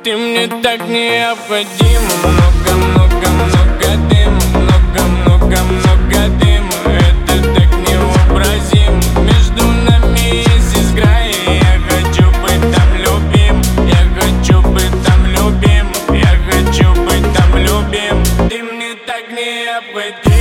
Ты мне так необходима. Много-много-много дыма, много-много-много дыма. Это так невообразимо. Между нами есть искра, и я хочу быть там любим. Я хочу быть там любим. Я хочу быть там любим. Ты мне так необходима.